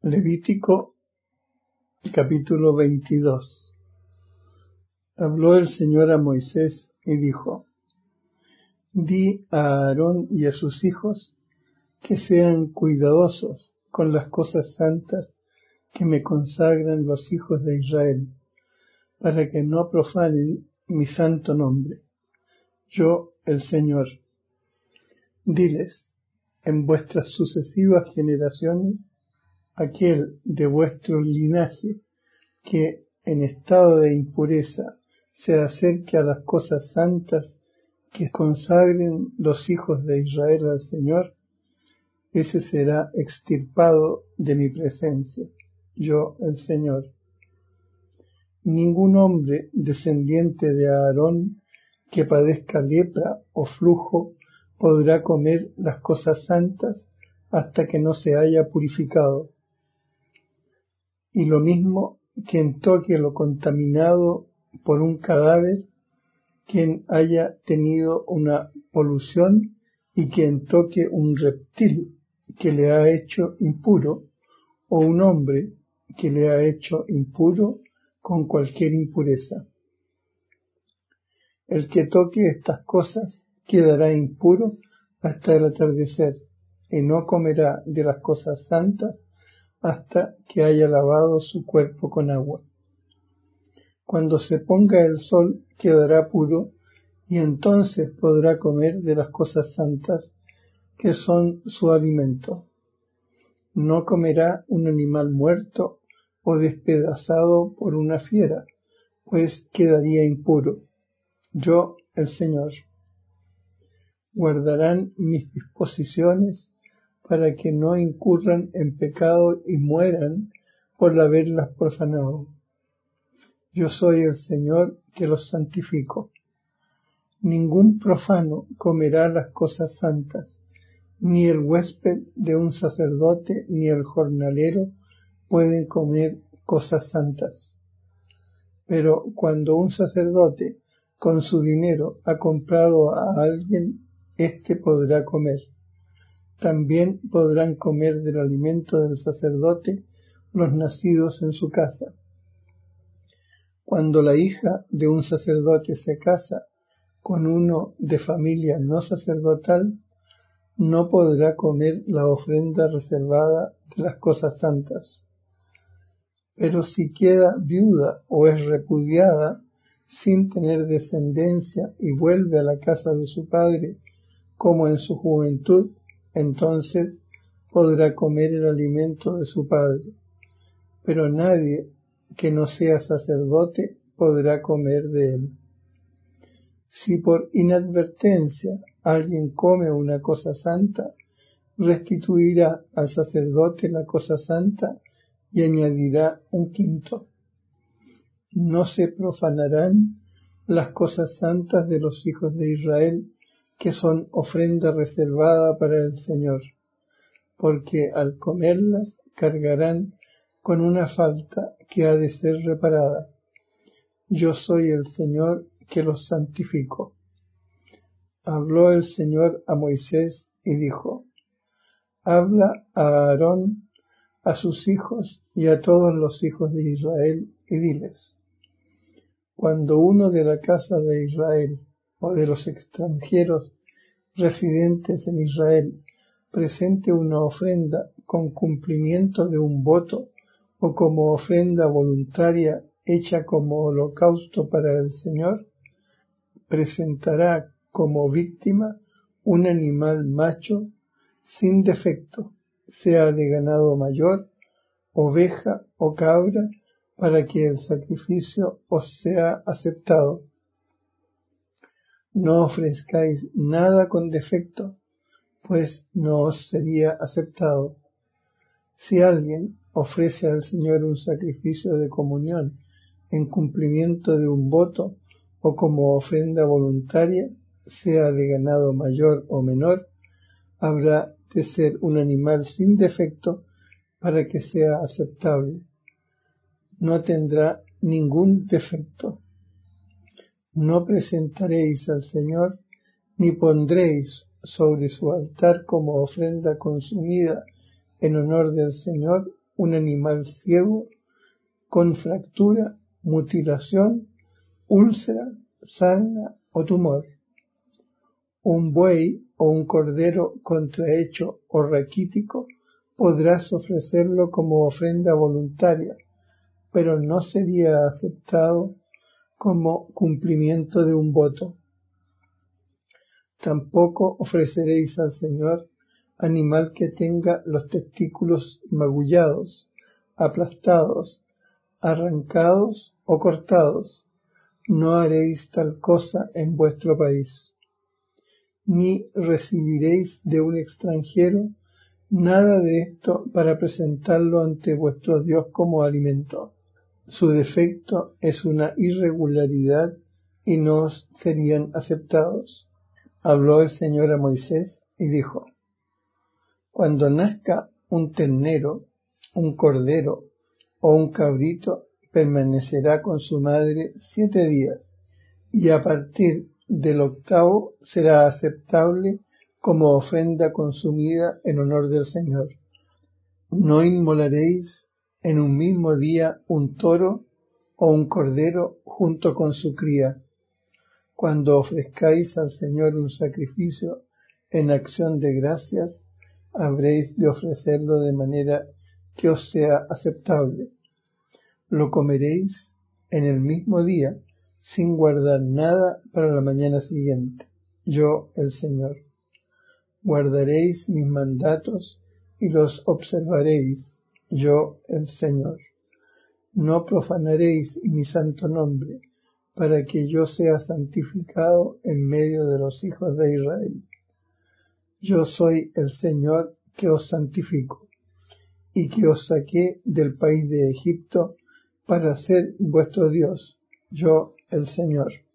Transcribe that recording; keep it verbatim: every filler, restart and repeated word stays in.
Levítico capítulo veintidós. Habló el Señor a Moisés y dijo: Di a Aarón y a sus hijos que sean cuidadosos con las cosas santas que me consagran los hijos de Israel, para que no profanen mi santo nombre. Yo, el Señor. Diles: en vuestras sucesivas generaciones, aquel de vuestro linaje que en estado de impureza se acerque a las cosas santas que consagren los hijos de Israel al Señor, ese será extirpado de mi presencia, yo el Señor. Ningún hombre descendiente de Aarón que padezca lepra o flujo podrá comer las cosas santas hasta que no se haya purificado. Y lo mismo quien toque lo contaminado por un cadáver, quien haya tenido una polución y quien toque un reptil que le ha hecho impuro, o un hombre que le ha hecho impuro con cualquier impureza. El que toque estas cosas quedará impuro hasta el atardecer, y no comerá de las cosas santas hasta que haya lavado su cuerpo con agua. Cuando se ponga el sol quedará puro, y entonces podrá comer de las cosas santas que son su alimento. No comerá un animal muerto o despedazado por una fiera, pues quedaría impuro. Yo, el Señor. Guardarán mis disposiciones para que no incurran en pecado y mueran por haberlas profanado. Yo soy el Señor que los santifico. Ningún profano comerá las cosas santas, ni el huésped de un sacerdote ni el jornalero pueden comer cosas santas. Pero cuando un sacerdote con su dinero ha comprado a alguien, éste podrá comer. También podrán comer del alimento del sacerdote los nacidos en su casa. Cuando la hija de un sacerdote se casa con uno de familia no sacerdotal, no podrá comer la ofrenda reservada de las cosas santas. Pero si queda viuda o es repudiada sin tener descendencia y vuelve a la casa de su padre como en su juventud, entonces podrá comer el alimento de su padre. Pero nadie que no sea sacerdote podrá comer de él. Si por inadvertencia alguien come una cosa santa, restituirá al sacerdote la cosa santa y añadirá un quinto. No se profanarán las cosas santas de los hijos de Israel, que son ofrenda reservada para el Señor, porque al comerlas cargarán con una falta que ha de ser reparada. Yo soy el Señor que los santifico. Habló el Señor a Moisés y dijo: Habla a Aarón, a sus hijos y a todos los hijos de Israel, y diles: Cuando uno de la casa de Israel o de los extranjeros residentes en Israel presente una ofrenda con cumplimiento de un voto o como ofrenda voluntaria hecha como holocausto para el Señor, presentará como víctima un animal macho sin defecto, sea de ganado mayor, oveja o cabra, para que el sacrificio os sea aceptado. No ofrezcáis nada con defecto, pues no os sería aceptado. Si alguien ofrece al Señor un sacrificio de comunión en cumplimiento de un voto o como ofrenda voluntaria, sea de ganado mayor o menor, habrá de ser un animal sin defecto para que sea aceptable. No tendrá ningún defecto. No presentaréis al Señor ni pondréis sobre su altar como ofrenda consumida en honor del Señor un animal ciego, con fractura, mutilación, úlcera, sarna o tumor. Un buey o un cordero contrahecho o raquítico podrás ofrecerlo como ofrenda voluntaria, pero no sería aceptado como cumplimiento de un voto. Tampoco ofreceréis al Señor animal que tenga los testículos magullados, aplastados, arrancados o cortados. No haréis tal cosa en vuestro país. Ni recibiréis de un extranjero nada de esto para presentarlo ante vuestro Dios como alimento. Su defecto es una irregularidad y no os serían aceptados. Habló el Señor a Moisés y dijo: Cuando nazca un ternero, un cordero o un cabrito, permanecerá con su madre siete días, y a partir del octavo será aceptable como ofrenda consumida en honor del Señor. No inmolaréis en un mismo día un toro o un cordero junto con su cría. Cuando ofrezcáis al Señor un sacrificio en acción de gracias, habréis de ofrecerlo de manera que os sea aceptable. Lo comeréis en el mismo día, sin guardar nada para la mañana siguiente. Yo, el Señor. Guardaréis mis mandatos y los observaréis. Yo, el Señor. No profanaréis mi santo nombre, para que yo sea santificado en medio de los hijos de Israel. Yo soy el Señor que os santifico, y que os saqué del país de Egipto para ser vuestro Dios, yo el Señor.